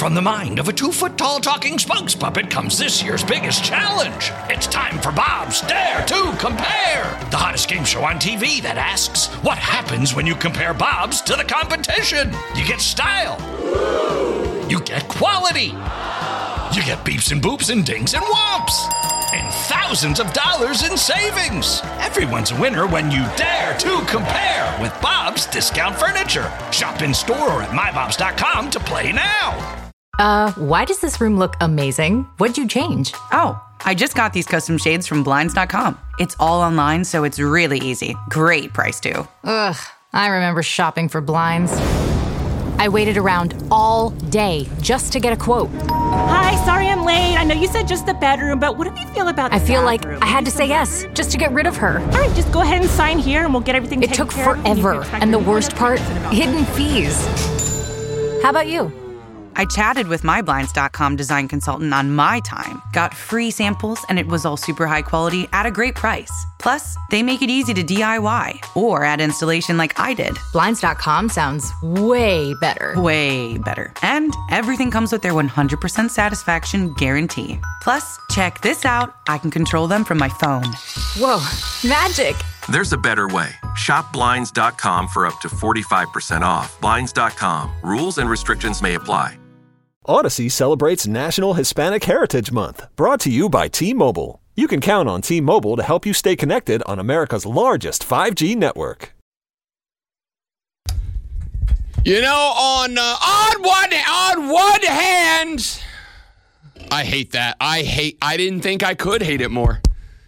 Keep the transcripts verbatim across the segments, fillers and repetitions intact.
From the mind of a two-foot-tall talking spokes puppet comes this year's biggest challenge. It's time for Bob's Dare to Compare, the hottest game show on T V that asks, what happens when you compare Bobs to the competition? You get style. You get quality. You get beeps and boops and dings and whomps. And thousands of dollars in savings. Everyone's a winner when you dare to compare with Bob's Discount Furniture. Shop in store or at my bobs dot com to play now. Uh, why does this room look amazing? What'd you change? Oh, I just got these custom shades from blinds dot com. It's all online, so it's really easy. Great price, too. Ugh, I remember shopping for blinds. I waited around all day just to get a quote. Hi, sorry I'm late. I know you said just the bedroom, but what do you feel about the I feel bathroom? like I had to say yes, just to get rid of her. All right, just go ahead and sign here and we'll get everything It taken took care of. forever, and the worst part, hidden fees. How about you? I chatted with my blinds dot com design consultant on my time, got free samples, and it was all super high quality at a great price. Plus, they make it easy to D I Y or add installation like I did. blinds dot com sounds way better. Way better. And everything comes with their one hundred percent satisfaction guarantee. Plus, check this out. I can control them from my phone. Whoa, magic. There's a better way. Shop blinds dot com for up to forty-five percent off. blinds dot com. Rules and restrictions may apply. Odyssey celebrates National Hispanic Heritage Month, brought to you by T-Mobile. You can count on T-Mobile to help you stay connected on America's largest five G network. You know, on uh, on one on one hand, I hate that. I hate. I didn't think I could hate it more.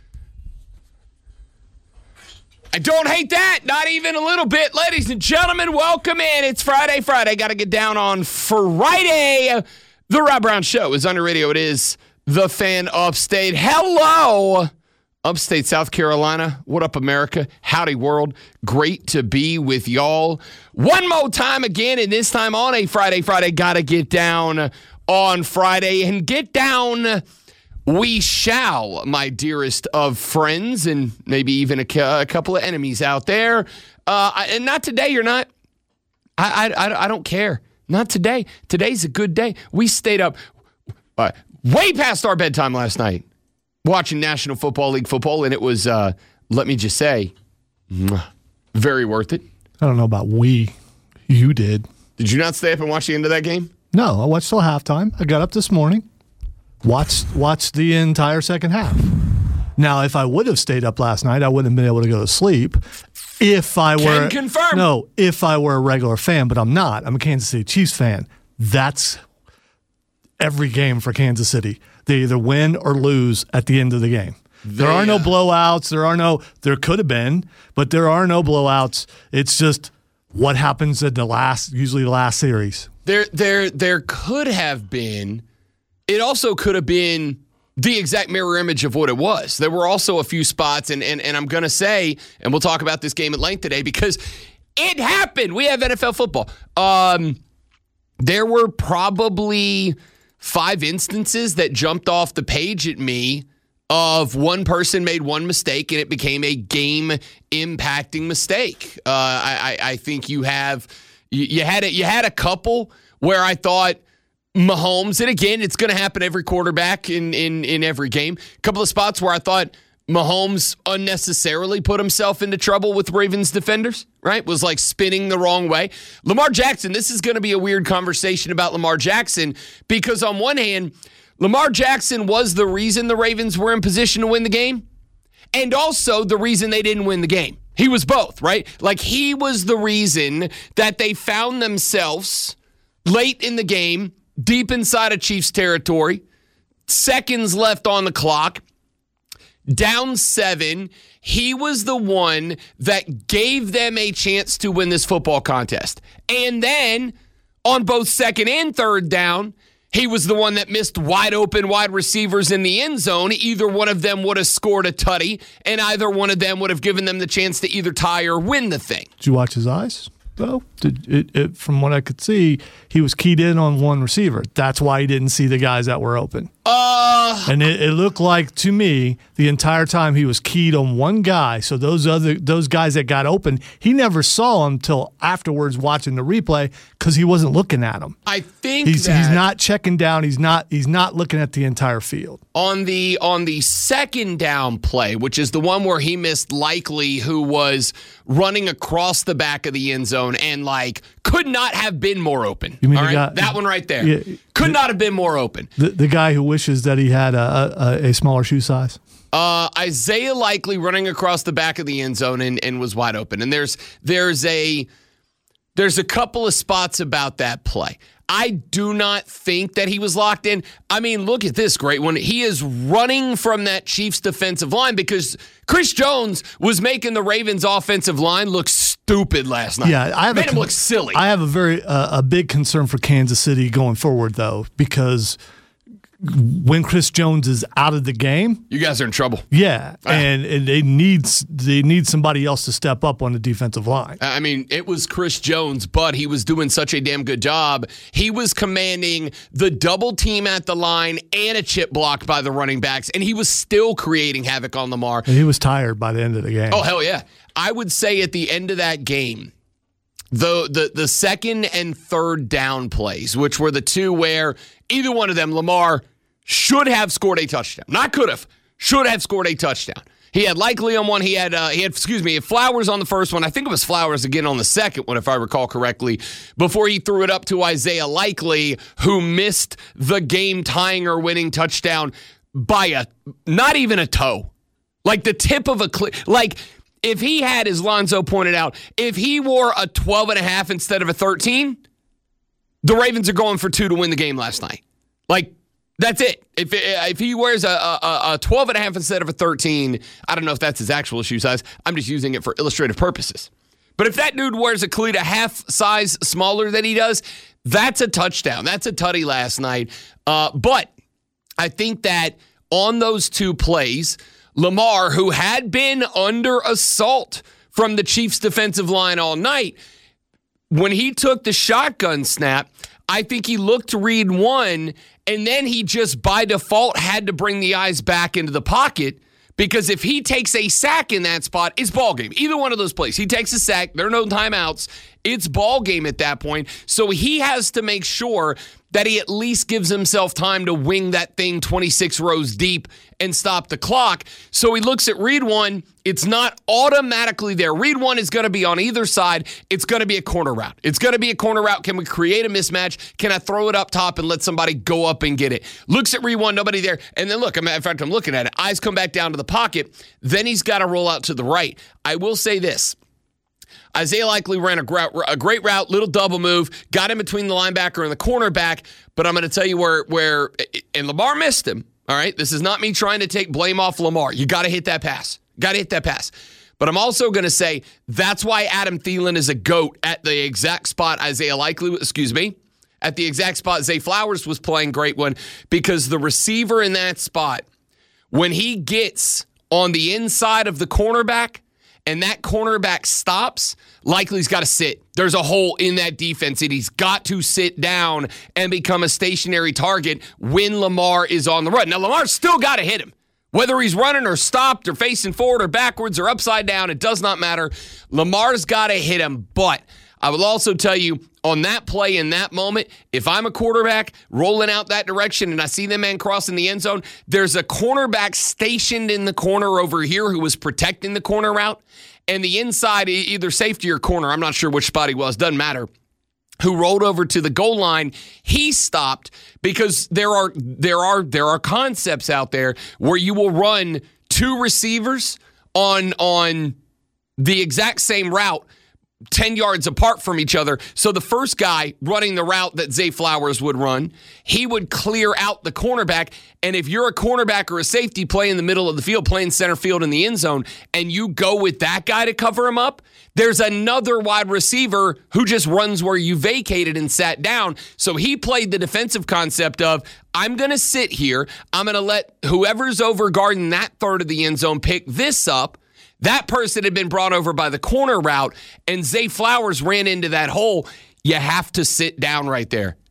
I don't hate that, not even a little bit. Ladies and gentlemen, welcome in. It's Friday, Friday. Got to get down on Friday. The Rob Brown Show is under radio. It is The Fan Upstate. Hello, Upstate South Carolina. What up, America? Howdy, world. Great to be with y'all. One more time again, and this time on a Friday, Friday. Got to get down on Friday and get down. We shall, my dearest of friends, and maybe even a, a couple of enemies out there. Uh, and not today, you're not. I, I, I don't care. Not today. Today's a good day. We stayed up uh, way past our bedtime last night watching National Football League football, and it was, uh, let me just say, very worth it. I don't know about we. You did. Did you not stay up and watch the end of that game? No, I watched till halftime. I got up this morning. Watched watched the entire second half. Now, if I would have stayed up last night, I wouldn't have been able to go to sleep. If I were Can confirm. No, if I were a regular fan, but I'm not. I'm a Kansas City Chiefs fan. That's every game for Kansas City. They either win or lose at the end of the game. They, there are no blowouts. There are no. There could have been, but there are no blowouts. It's just what happens in the last, usually the last series. There, there, there could have been. It also could have been the exact mirror image of what it was. There were also a few spots, and and, and I'm going to say, and we'll talk about this game at length today, because it happened. We have N F L football. Um, there were probably five instances that jumped off the page at me of one person made one mistake, and it became a game-impacting mistake. Uh, I, I, I think you have you, you had a, you had a couple where I thought, Mahomes, and again, it's going to happen every quarterback in, in, in every game. A couple of spots where I thought Mahomes unnecessarily put himself into trouble with Ravens defenders, right? Was like spinning the wrong way. Lamar Jackson, this is going to be a weird conversation about Lamar Jackson, because on one hand, Lamar Jackson was the reason the Ravens were in position to win the game, and also the reason they didn't win the game. He was both, right? Like, he was the reason that they found themselves late in the game, deep inside of Chiefs territory, seconds left on the clock, down seven. He was the one that gave them a chance to win this football contest. And then on both second and third down, he was the one that missed wide open wide receivers in the end zone. Either one of them would have scored a tutty, and either one of them would have given them the chance to either tie or win the thing. Did you watch his eyes? Well, it, it, it, from what I could see, he was keyed in on one receiver. That's why he didn't see the guys that were open. Uh, and it, it looked like to me the entire time he was keyed on one guy. So those other those guys that got open, he never saw them till afterwards watching the replay because he wasn't looking at them. I think he's that he's not checking down. He's not he's not looking at the entire field. On the on the second down play, which is the one where he missed Likely, who was running across the back of the end zone and like could not have been more open. You mean all the right? guy, that one right there yeah, could the, not have been more open. The, the guy who wishes that he had a, a, a smaller shoe size. Uh, Isaiah Likely running across the back of the end zone and, and was wide open. And there's there's a there's a couple of spots about that play. I do not think that he was locked in. I mean, look at this great one. He is running from that Chiefs defensive line because Chris Jones was making the Ravens offensive line look stupid last night. Yeah, I have made a, him look silly. I have a very uh, a big concern for Kansas City going forward, though, because when Chris Jones is out of the game, you guys are in trouble. Yeah, ah. and, and they need they need somebody else to step up on the defensive line. I mean, it was Chris Jones, but he was doing such a damn good job. He was commanding the double team at the line and a chip blocked by the running backs, and he was still creating havoc on Lamar. And he was tired by the end of the game. Oh, hell yeah. I would say at the end of that game, the the the second and third down plays, which were the two where either one of them, Lamar should have scored a touchdown. Not could have. Should have scored a touchdown. He had Likely on one. He had, uh, he had, excuse me, he had Flowers on the first one. I think it was Flowers again on the second one, if I recall correctly, before he threw it up to Isaiah Likely, who missed the game-tying or winning touchdown by a, not even a toe. Like the tip of a, cl- like if he had, as Lonzo pointed out, if he wore a twelve and a half instead of a thirteen, the Ravens are going for two to win the game last night. Like, that's it. If if he wears a, a, a twelve and a half instead of a thirteen, I don't know if that's his actual shoe size. I'm just using it for illustrative purposes. But if that dude wears a cleat a half size smaller than he does, that's a touchdown. That's a tutty last night. Uh, but I think that on those two plays, Lamar, who had been under assault from the Chiefs' defensive line all night, when he took the shotgun snap, I think he looked to read one, and then he just by default had to bring the eyes back into the pocket because if he takes a sack in that spot, it's ball game. Either one of those plays. He takes a sack, there are no timeouts. It's ball game at that point. So he has to make sure that he at least gives himself time to wing that thing twenty-six rows deep and stop the clock. So he looks at read one. It's not automatically there. Read one is going to be on either side. It's going to be a corner route. It's going to be a corner route. Can we create a mismatch? Can I throw it up top and let somebody go up and get it? Looks at read one, nobody there. And then look, in fact, I'm looking at it. Eyes come back down to the pocket. Then he's got to roll out to the right. I will say this. Isaiah Likely ran a great, a great route, little double move, got in between the linebacker and the cornerback, but I'm going to tell you where, where, and Lamar missed him, all right? This is not me trying to take blame off Lamar. You got to hit that pass. Got to hit that pass. But I'm also going to say that's why Adam Thielen is a GOAT at the exact spot Isaiah Likely, excuse me, at the exact spot Zay Flowers was playing great one, because the receiver in that spot, when he gets on the inside of the cornerback, and that cornerback stops, Likely's got to sit. There's a hole in that defense, and he's got to sit down and become a stationary target when Lamar is on the run. Now, Lamar's still got to hit him. Whether he's running or stopped or facing forward or backwards or upside down, it does not matter. Lamar's got to hit him, but I will also tell you, on that play in that moment, if I'm a quarterback rolling out that direction and I see the man crossing the end zone, there's a cornerback stationed in the corner over here who was protecting the corner route, and the inside, either safety or corner, I'm not sure which spot he was, doesn't matter, who rolled over to the goal line, he stopped because there are there are there are concepts out there where you will run two receivers on on the exact same route ten yards apart from each other. So the first guy running the route that Zay Flowers would run, he would clear out the cornerback. And if you're a cornerback or a safety play in the middle of the field, playing center field in the end zone, and you go with that guy to cover him up, there's another wide receiver who just runs where you vacated and sat down. So he played the defensive concept of, I'm going to sit here. I'm going to let whoever's over guarding that third of the end zone pick this up. That person had been brought over by the corner route, and Zay Flowers ran into that hole. You have to sit down right there.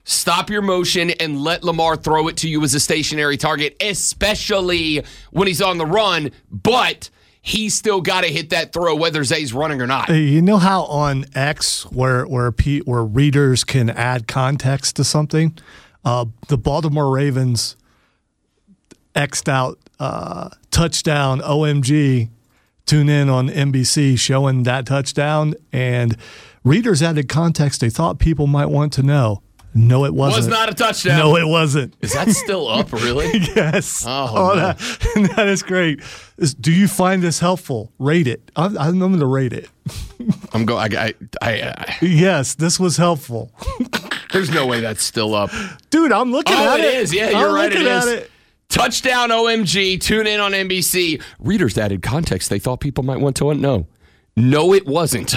Stop your motion and let Lamar throw it to you as a stationary target, especially when he's on the run. But he's still got to hit that throw whether Zay's running or not. You know how on X, where where P, where readers can add context to something, uh, the Baltimore Ravens X'd out uh, touchdown O M G. Tune in on N B C showing that touchdown, and readers added context they thought people might want to know. No, it wasn't. Was not a touchdown. No, it wasn't. Is that still up, really? Yes. Oh, oh that, that is great. Is, do you find this helpful? Rate it. I'm, I'm going to rate it. I'm going. I, I, I, yes, this was helpful. There's no way that's still up, dude. I'm looking oh, at it. it is. Yeah, you're I'm right. It is. It. Touchdown O M G. Tune in on N B C. Readers added context they thought people might want to know. No, it wasn't.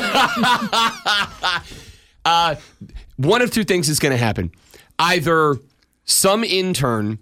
uh, one of two things is going to happen. Either some intern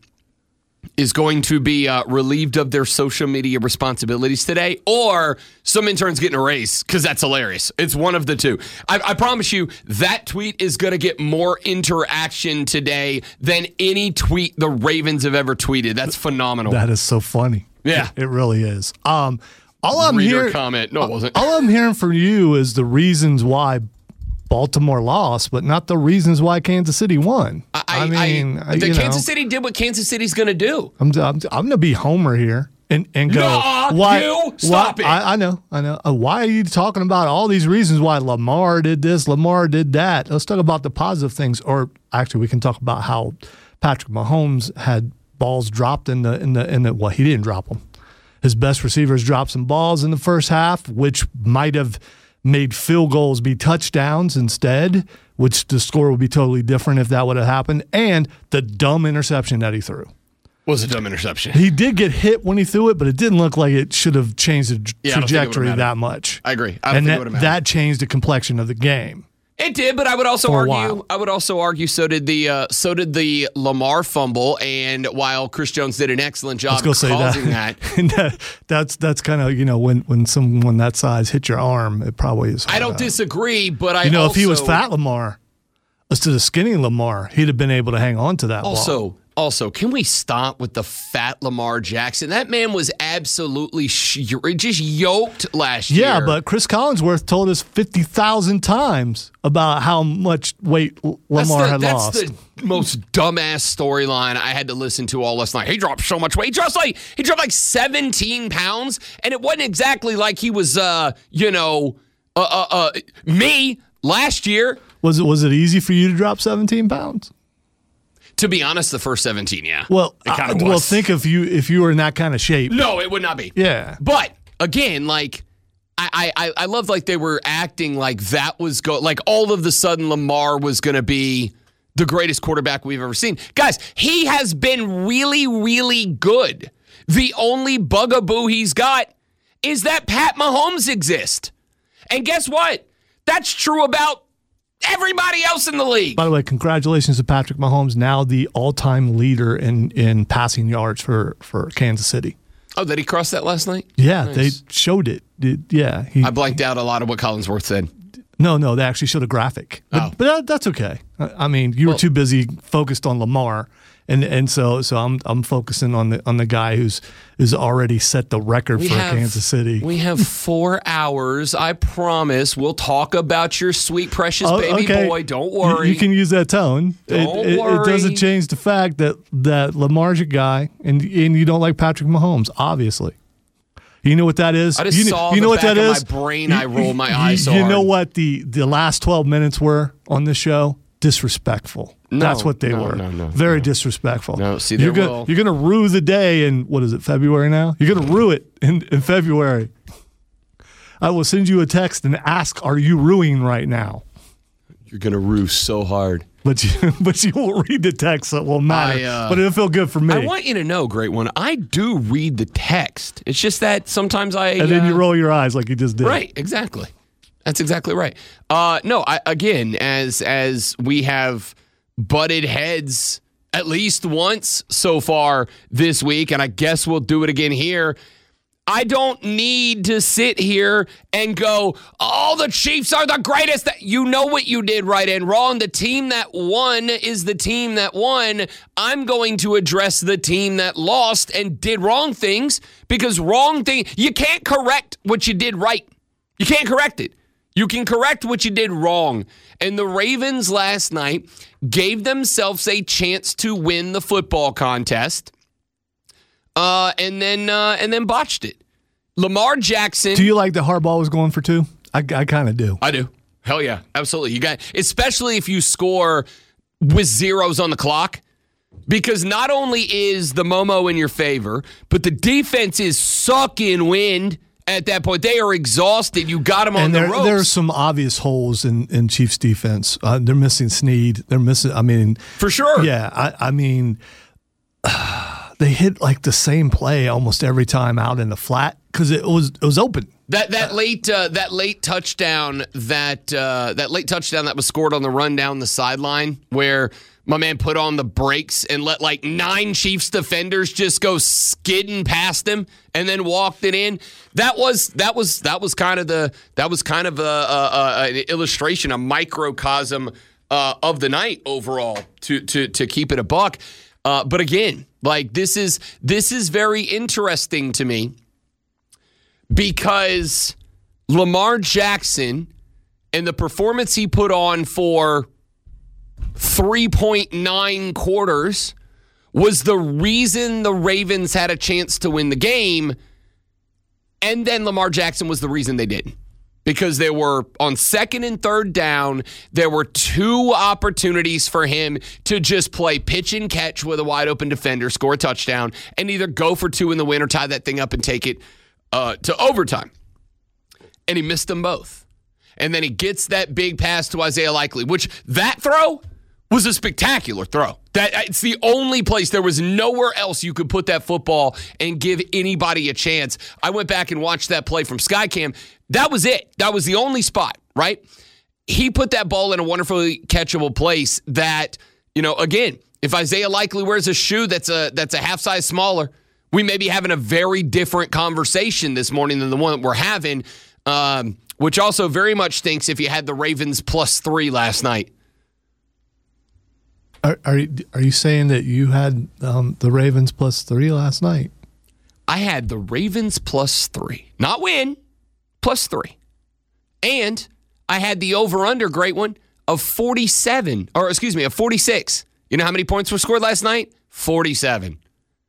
is going to be uh, relieved of their social media responsibilities today, or some intern's getting a raise, because that's hilarious. It's one of the two. I, I promise you, that tweet is going to get more interaction today than any tweet the Ravens have ever tweeted. That's phenomenal. That is so funny. Yeah. It, it really is. Um, all I'm Reader hearing, comment. No, it wasn't. All I'm hearing from you is the reasons why Baltimore lost, but not the reasons why Kansas City won. I, I mean, I, the you Kansas know, City did what Kansas City's going to do. I'm, I'm, I'm going to be Homer here and, and go, no, why? You stop why, it. I, I know, I know. Uh, why are you talking about all these reasons why Lamar did this, Lamar did that? Let's talk about the positive things. Or actually, we can talk about how Patrick Mahomes had balls dropped in the in the in the. Well, he didn't drop them. His best receivers dropped some balls in the first half, which might have made field goals be touchdowns instead, which the score would be totally different if that would have happened. And the dumb interception that he threw. Was a dumb interception. He did get hit when he threw it, but it didn't look like it should have changed the Yeah, trajectory that much. I agree. I don't and think that, it would have that changed the complexion of the game. It did, but I would also For a argue. while. I would also argue. So did the uh, so did the Lamar fumble. And while Chris Jones did an excellent job Let's go causing say that, that. And that that's that's kind of, you know, when when someone that size hit your arm, it probably is. I don't uh, disagree. But I You know, also, if he was fat Lamar, instead of skinny Lamar, he'd have been able to hang on to that Also, ball. also, can we stop with the fat Lamar Jackson? That man was absolutely sh- just yoked last year. Yeah, but Chris Collinsworth told us fifty thousand times about how much weight Lamar that's the, had that's lost. That's the most dumbass storyline I had to listen to all last night. He dropped so much weight. He dropped like he dropped like seventeen pounds, and it wasn't exactly like he was, uh, you know, uh, uh, uh, me last year. Was it was it easy for you to drop seventeen pounds? To be honest, the first seventeen, yeah. Well, it kind uh, of well, was. think if you if you were in that kind of shape. No, it would not be. Yeah. But again, like I I I love like they were acting like that was go like all of the sudden Lamar was going to be the greatest quarterback we've ever seen. Guys, he has been really really good. The only bugaboo he's got is that Pat Mahomes exists. And guess what? That's true about everybody else in the league. By the way, congratulations to Patrick Mahomes, now the all-time leader in, in passing yards for, for Kansas City. Oh, did he cross that last night? Yeah, Nice. they showed it. It- yeah. He, I blanked out a lot of what Collinsworth said. no, no, they actually showed a graphic. But, Oh. but that, that's okay. I, I mean, you were Well- too busy focused on Lamar. And and so so I'm I'm focusing on the on the guy who's who's already set the record for Kansas City. We have four hours. I promise. We'll talk about your sweet, precious Oh, baby okay. boy. Don't You- worry. You can use that tone. It- Don't it, it, worry. doesn't change the fact that, that Lamar's your guy, and and you don't like Patrick Mahomes, obviously. You know what that is? I just you, saw you know the what back that of is? my brain. I rolled my eyes so You know hard. what the, the last twelve minutes were on this show? Disrespectful. No, That's what they no, were. no, no, Very no. disrespectful. No, see, you're there gonna, will- You're going to rue the day in, what is it, February now? You're going to rue it in, in February. I will send you a text and ask, are you ruining right now? You're gonna rue so hard. But you, but you won't read the text, so it won't matter. I, uh, but it'll feel good for me. I want you to know, great one. I do read the text. It's just that sometimes I and then you uh, roll your eyes like you just did. Right, exactly. That's exactly right. Uh, no, I, again, as as we have butted heads at least once so far this week, and I guess we'll do it again here. I don't need to sit here and go, oh, the Chiefs are the greatest. You know what you did right and wrong. The team that won is the team that won. I'm going to address the team that lost and did wrong things, because wrong thing, you can't correct what you did right. You can't correct it. You can correct what you did wrong. And the Ravens last night gave themselves a chance to win the football contest. Uh, and then uh, and then botched it. Lamar Jackson. Do you like that Harbaugh was going for two? I, I kind of do. I do. Hell yeah, absolutely. You got, especially if you score with zeros on the clock, because not only is the Momo in your favor, but the defense is sucking wind at that point. They are exhausted. You got them on and the there, ropes. There are some obvious holes in, in Chiefs defense. Uh, they're missing Snead. They're missing. I mean, for sure. Yeah. I, I mean. Uh, They hit like the same play almost every time out in the flat because it was it was open. That that late uh, that late touchdown that uh, that late touchdown that was scored on the run down the sideline, where my man put on the brakes and let like nine Chiefs defenders just go skidding past him and then walked it in. That was that was that was kind of the that was kind of a, a, a, an illustration, a microcosm uh, of the night overall. To to to keep it a buck. Uh, but again, like this is this is very interesting to me, because Lamar Jackson and the performance he put on for three point nine quarters was the reason the Ravens had a chance to win the game, and then Lamar Jackson was the reason they didn't. Because there were, on second and third down, there were two opportunities for him to just play pitch and catch with a wide open defender, score a touchdown, and either go for two in the win or tie that thing up and take it uh, to overtime. And he missed them both. And then he gets that big pass to Isaiah Likely, which that throw was a spectacular throw. That it's the only place. There was nowhere else you could put that football and give anybody a chance. I went back and watched that play from Skycam. That was it. That was the only spot, right? He put that ball in a wonderfully catchable place that, you know, again, if Isaiah Likely wears a shoe that's a that's a half size smaller, we may be having a very different conversation this morning than the one that we're having, um, which also very much stinks if you had the Ravens plus three last night. Are are you, are you saying that you had um, the Ravens plus three last night? I had the Ravens plus three. Not win, plus three. And I had the over-under, great one, of forty-seven, or excuse me, of forty-six. You know how many points were scored last night? forty-seven.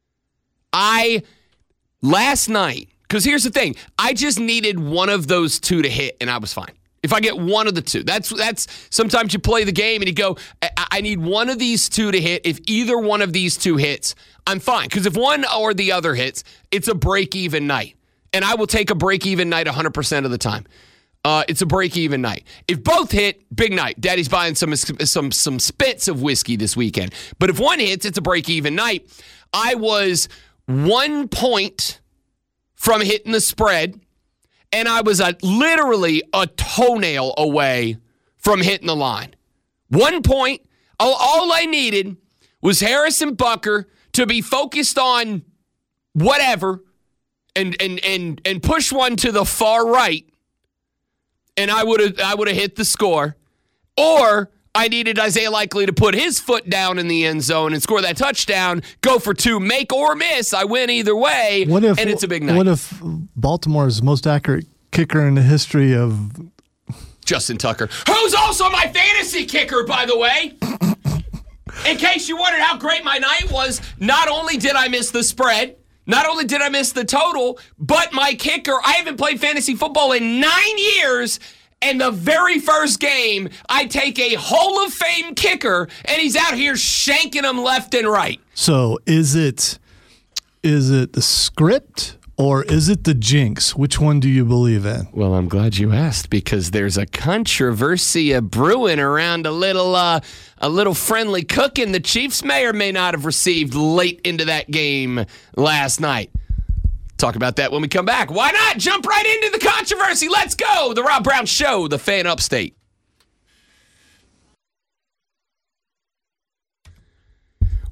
I, last night, because here's the thing, I just needed one of those two to hit, and I was fine. If I get one of the two, that's that's sometimes you play the game and you go, I, I need one of these two to hit. If either one of these two hits, I'm fine. Because if one or the other hits, it's a break-even night. And I will take a break-even night one hundred percent of the time. Uh, it's a break-even night. If both hit, big night. Daddy's buying some some some spits of whiskey this weekend. But if one hits, it's a break-even night. I was one point from hitting the spread. And I was a, literally a toenail away from hitting the line. One point, all, all I needed was Harrison Butker to be focused on whatever and and and and push one to the far right, and I would have I would have hit the score. Or I needed Isaiah Likely to put his foot down in the end zone and score that touchdown, go for two, make or miss. I win either way, what if, and it's a big night. What if Baltimore's most accurate kicker in the history of... Justin Tucker, who's also my fantasy kicker, by the way. In case you wondered how great my night was, not only did I miss the spread, not only did I miss the total, but my kicker, I haven't played fantasy football in nine years, and the very first game, I take a Hall of Fame kicker, and he's out here shanking them left and right. So is it is it the script or is it the jinx? Which one do you believe in? Well, I'm glad you asked, because there's a controversy a brewing around a little uh, a little friendly cooking the Chiefs may or may not have received late into that game last night. Talk about that when we come back. Why not? Jump right into the controversy. Let's go. The Rob Brown Show, the Fan Upstate.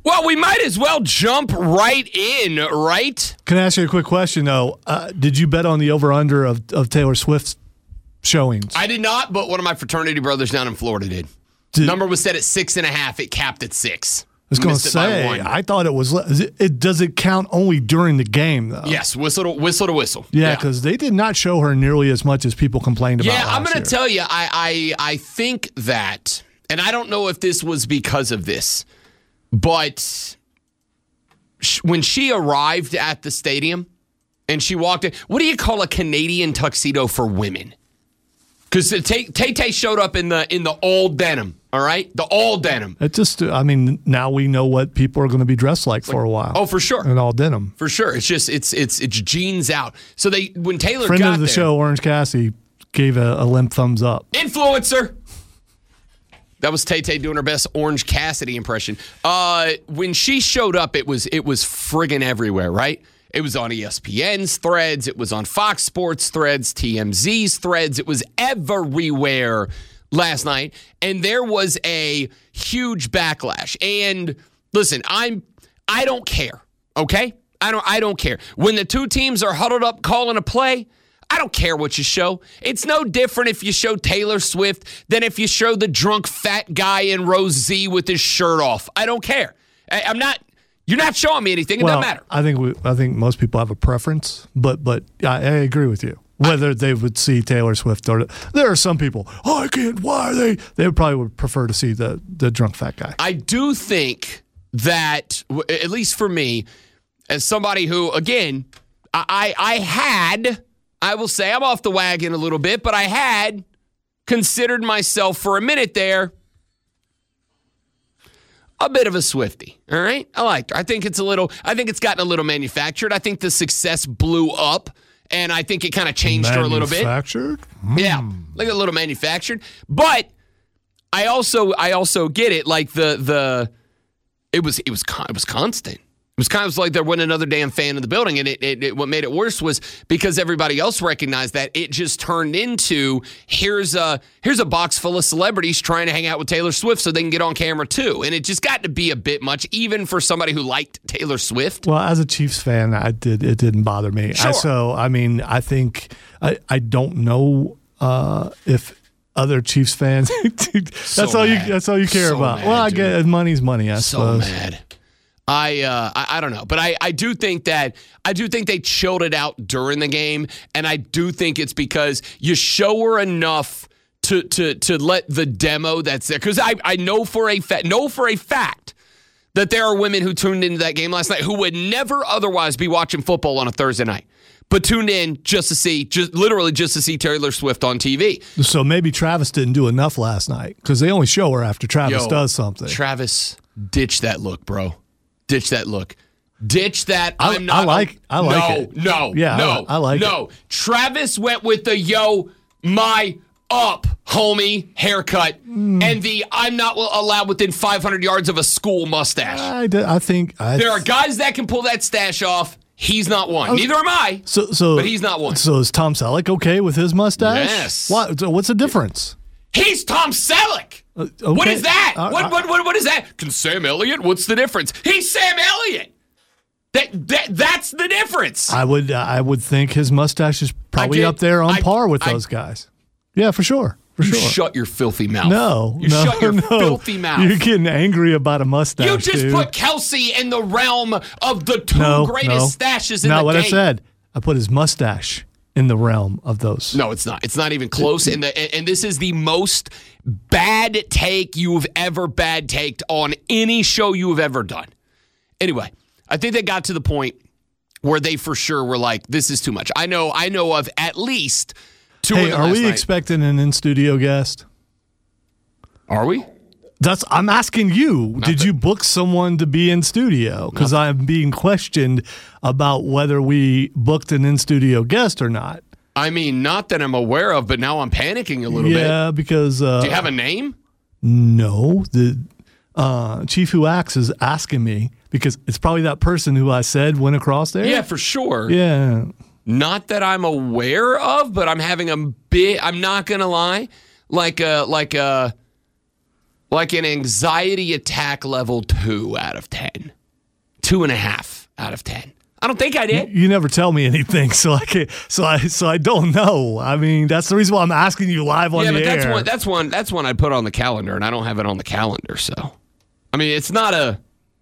Well, we might as well jump right in, right? Can I ask you a quick question, though? Uh, did you bet on the over-under of, of Taylor Swift's showings? I did not, but one of my fraternity brothers down in Florida did. did Number was set at six and a half. It capped at six. I was going to say, I thought it was. It, it Does it count only during the game, though? Yes, whistle to whistle. To whistle. Yeah, because yeah. they did not show her nearly as much as people complained about. Yeah, I'm going to tell you, I, I I think that, and I don't know if this was because of this, but sh- when she arrived at the stadium and she walked in, what do you call a Canadian tuxedo for women? Because Tay-Tay showed up in the in the all denim, all right? The all denim. It just, I mean, now we know what people are going to be dressed like, like for a while. Oh, for sure. And all denim. For sure. It's just, it's it's it's jeans out. So they, when Taylor Friend got of the there, show, Orange Cassidy, gave a, a limp thumbs up. Influencer. That was Tay-Tay doing her best Orange Cassidy impression. Uh, when she showed up, it was it was friggin' everywhere, right? It was on E S P N's threads. It was on Fox Sports threads, T M Z's threads. It was everywhere last night. And there was a huge backlash. And listen, I'm I don't care, okay? I don't I don't care. When the two teams are huddled up calling a play, I don't care what you show. It's no different if you show Taylor Swift than if you show the drunk fat guy in row Z with his shirt off. I don't care. I, I'm not You're not showing me anything. It well, doesn't matter. I think we, I think most people have a preference, but but I, I agree with you. Whether they would see Taylor Swift or there are some people. Oh, I can't. Why are they? They would probably would prefer to see the the drunk fat guy. I do think that, at least for me, as somebody who, again, I I had, I will say I'm off the wagon a little bit, but I had considered myself for a minute there a bit of a Swiftie, all right? I liked her. I think it's a little, I think it's gotten a little manufactured. I think the success blew up, and I think it kind of changed her a little bit. Manufactured? Mm. Yeah, like a little manufactured. But I also, I also get it. Like the the, it was it was it was constant. It was kind of like there wasn't another damn fan in the building, and it, it, it what made it worse was because everybody else recognized that it just turned into here's a here's a box full of celebrities trying to hang out with Taylor Swift so they can get on camera too, and it just got to be a bit much, even for somebody who liked Taylor Swift. Well, as a Chiefs fan, I did it didn't bother me. Sure. I, so I mean, I think I I don't know uh, if. Other Chiefs fans. that's so all mad. you. That's all you care so about. Mad, well, I dude. get money's money. I so suppose. mad. I, uh, I I don't know, but I, I do think that I do think they chilled it out during the game, and I do think it's because you show her enough to to to let the demo that's there. Because I, I know for a fa- know for a fact that there are women who tuned into that game last night who would never otherwise be watching football on a Thursday night, but tuned in just to see, just literally just to see Taylor Swift on T V. So maybe Travis didn't do enough last night because they only show her after Travis Yo, does something. Travis, ditch that look, bro. Ditch that look. Ditch that. I, I'm not. I like. I like no, it. No, yeah, no, I, I like no. it. Travis went with the yo, my up, homie haircut, mm. and the I'm not allowed within five hundred yards of a school mustache. I, I think I, there are guys that can pull that stash off. He's not one. Was, Neither am I. So, so, but he's not one. So is Tom Selleck okay with his mustache? Yes. What? So what's the difference? He's Tom Selleck. Uh, okay. What is that? Uh, what, what, what, what is that? Can Sam Elliott? What's the difference? He's Sam Elliott. That, that that's the difference. I would uh, I would think his mustache is probably get, up there on I, par with I, those guys. Yeah, for sure. For you sure. Shut your filthy mouth. No, you no, shut your no. filthy mouth. You're getting angry about a mustache. You just dude. put Kelsey in the realm of the two no, greatest no. stashes in Not the what game. I said. I put his mustache in the realm of those. No, it's not. It's not even close. and, the, and this is the most bad take you've ever bad taked on any show you have ever done. Anyway, I think they got to the point where they for sure were like, this is too much. I know, I know of at least two Hey, of them are last we night. expecting an in-studio guest? Are we? That's. I'm asking you. Not did that, you book someone to be in studio? Because I'm being questioned about whether we booked an in-studio guest or not. I mean, not that I'm aware of, but now I'm panicking a little yeah, bit. Yeah, because uh, do you have a name? No, the uh, Chief Who Acts is asking me because it's probably that person who I said went across there. Yeah, for sure. Yeah. Not that I'm aware of, but I'm having a bit. I'm not gonna lie, like a like a. like an anxiety attack level two out of ten. Two and a half out of ten. I don't think I did. You, you never tell me anything, so I can't, so I so I don't know. I mean, that's the reason why I'm asking you live on yeah, the but that's air. one that's one that's one I put on the calendar, and I don't have it on the calendar, so I mean it's not a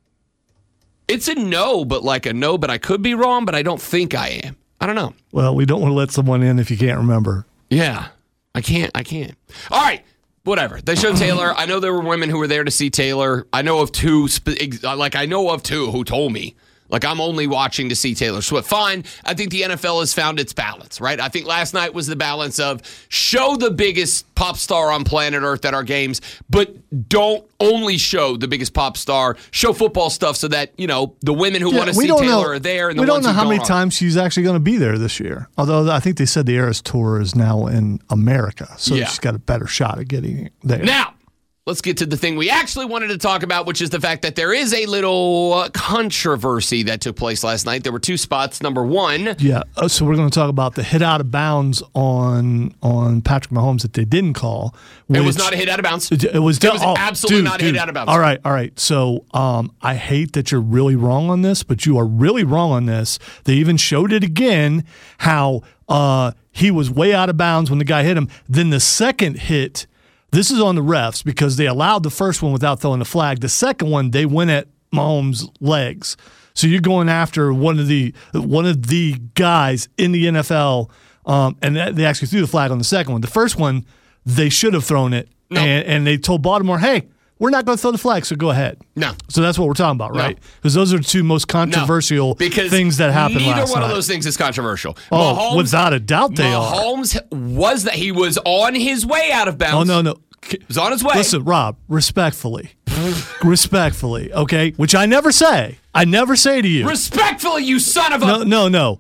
it's a no, but like a no, but I could be wrong, but I don't think I am. I don't know. Well, we don't want to let someone in if you can't remember. Yeah. I can't. I can't. All right. Whatever. They showed Taylor. I know there were women who were there to see Taylor. I know of two, like I know of two who told me, like I'm only watching to see Taylor Swift. Fine. I think the N F L has found its balance, right? I think last night was the balance of show the biggest pop star on planet Earth at our games, but don't only show the biggest pop star. Show football stuff so that, you know, the women who yeah, want to see Taylor know, are there. And the we don't ones know who how don't many aren't. times she's actually going to be there this year. Although I think they said the Eras Tour is now in America, so yeah. she's got a better shot at getting there. Now, let's get to the thing we actually wanted to talk about, which is the fact that there is a little uh, controversy that took place last night. There were two spots. Number one. Yeah, uh, so we're going to talk about the hit out of bounds on on Patrick Mahomes that they didn't call. It was not a hit out of bounds. It, it was, it was oh, absolutely dude, not a dude. hit out of bounds. All right, all right. So um, I hate that you're really wrong on this, but you are really wrong on this. They even showed it again, how uh, he was way out of bounds when the guy hit him. Then the second hit, this is on the refs because they allowed the first one without throwing the flag. The second one, they went at Mahomes' legs. So you're going after one of the one of the guys in the N F L, um, and they actually threw the flag on the second one. The first one, they should have thrown it, no. and, and they told Baltimore, hey, we're not going to throw the flag, so go ahead. No. So that's what we're talking about, right? Because no. those are the two most controversial no. because things that happened last night. Neither one of those things is controversial. Oh, Mahomes, without a doubt they Mahomes are. Mahomes was that he was on his way out of bounds. Oh, no, no. He was on his way. Listen, Rob, respectfully. respectfully, okay? Which I never say. I never say to you. Respectfully, you son of a... No, no, no.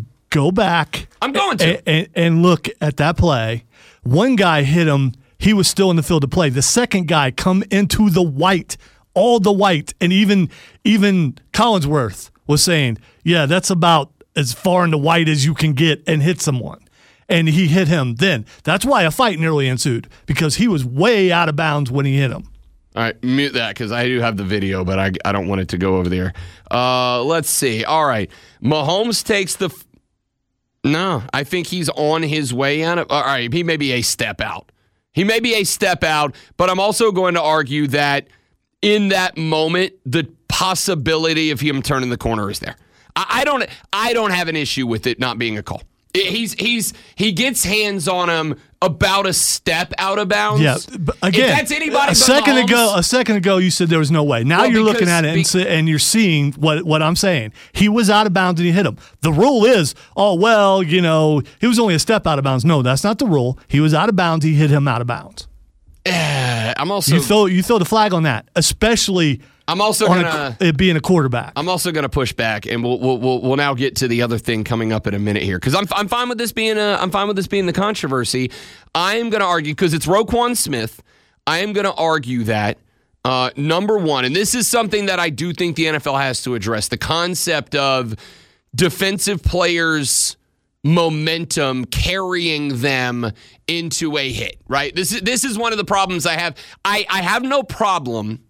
Go back. I'm going to. And, and, and look at that play. One guy hit him. He was still in the field of play. The second guy come into the white, all the white, and even even Collinsworth was saying, yeah, that's about as far in the white as you can get and hit someone. And he hit him then. That's why a fight nearly ensued, because he was way out of bounds when he hit him. All right, mute that because I do have the video, but I, I don't want it to go over there. Uh, let's see. All right. Mahomes takes the f- – no, I think he's on his way out. Of, all right, he may be a step out. He may be a step out, but I'm also going to argue that in that moment, the possibility of him turning the corner is there. I, I don't I don't have an issue with it not being a call. He's he's he gets hands on him about a step out of bounds. Yeah, but again, if that's anybody. A but second Mahomes, ago, a second ago, you said there was no way. Now well, you're looking at it be, and, say, and you're seeing what what I'm saying. He was out of bounds and he hit him. The rule is, oh well, you know, he was only a step out of bounds. No, that's not the rule. He was out of bounds. He hit him out of bounds. Uh, I'm also you throw you throw the flag on that, especially. I'm also gonna a, it being a quarterback. I'm also gonna push back, and we'll we'll we'll, we'll now get to the other thing coming up in a minute here, because I'm I'm fine with this being a I'm fine with this being the controversy. I am gonna argue because it's Roquan Smith. I am gonna argue that uh, number one, and this is something that I do think the N F L has to address: the concept of defensive players' momentum carrying them into a hit. Right. This is this is one of the problems I have. I I have no problem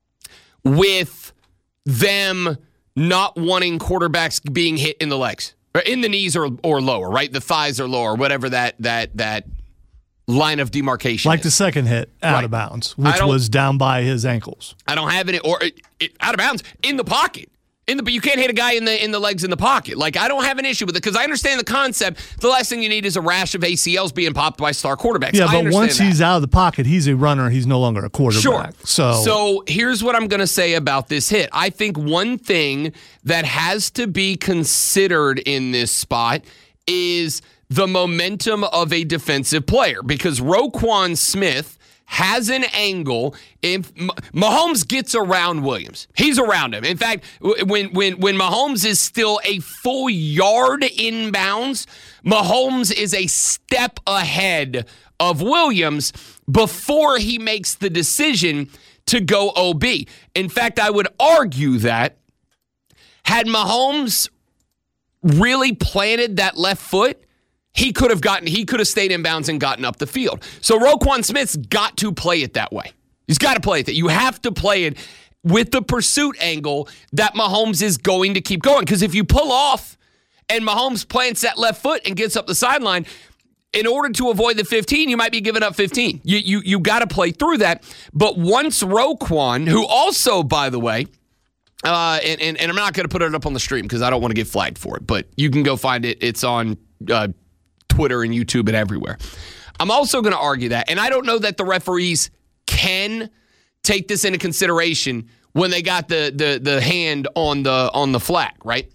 with them not wanting quarterbacks being hit in the legs, or in the knees or or lower, right? The thighs or lower, whatever that that that line of demarcation like is. The second hit out right. of bounds, which was down by his ankles. I don't have it, or it, it, out of bounds in the pocket. In the, but you can't hit a guy in the in the legs in the pocket. Like, I don't have an issue with it because I understand the concept. The last thing you need is a rash of A C Ls being popped by star quarterbacks. Yeah, I but once that. he's out of the pocket, he's a runner. He's no longer a quarterback. Sure. So, so here's what I'm going to say about this hit. I think one thing that has to be considered in this spot is the momentum of a defensive player, because Roquan Smith has an angle. If Mahomes gets around Williams, he's around him. In fact, when when when Mahomes is still a full yard inbounds, Mahomes is a step ahead of Williams before he makes the decision to go O B. In fact, I would argue that had Mahomes really planted that left foot, He could have gotten, he could have stayed in bounds and gotten up the field. So Roquan Smith's got to play it that way. He's got to play it. You have to play it with the pursuit angle that Mahomes is going to keep going. Because if you pull off and Mahomes plants that left foot and gets up the sideline, in order to avoid the fifteen, you might be giving up fifteen. You you you got to play through that. But once Roquan, who also, by the way, uh, and, and, and I'm not going to put it up on the stream because I don't want to get flagged for it, but you can go find it. It's on uh, Twitter and YouTube and everywhere. I'm also going to argue that, and I don't know that the referees can take this into consideration when they got the the the hand on the on the flag, right?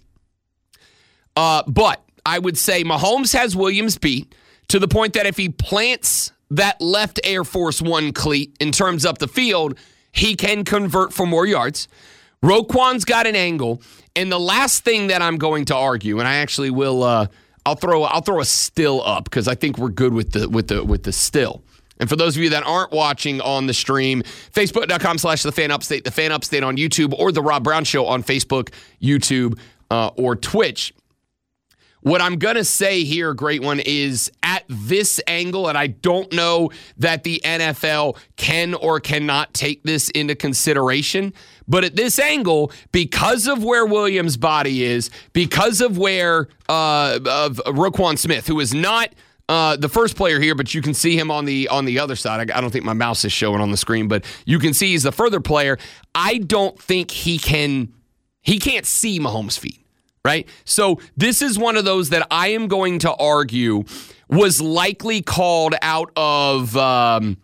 Uh, but I would say Mahomes has Williams beat to the point that if he plants that left Air Force One cleat and turns up the field, he can convert for more yards. Roquan's got an angle, and the last thing that I'm going to argue, and I actually will, uh, I'll throw I'll throw a still up because I think we're good with the with the with the still. And for those of you that aren't watching on the stream, Facebook.com slash The Fan Upstate, The Fan Upstate on YouTube, or The Rob Brown Show on Facebook, YouTube, uh, or Twitch. What I'm going to say here, great one, is at this angle, and I don't know that the N F L can or cannot take this into consideration, but at this angle, because of where Williams' body is, because of where uh, of Roquan Smith, who is not uh, the first player here, but you can see him on the on the other side. I, I don't think my mouse is showing on the screen, but you can see he's the further player. I don't think he can, he can't see Mahomes' feet. Right? So this is one of those that I am going to argue was likely called out of, um,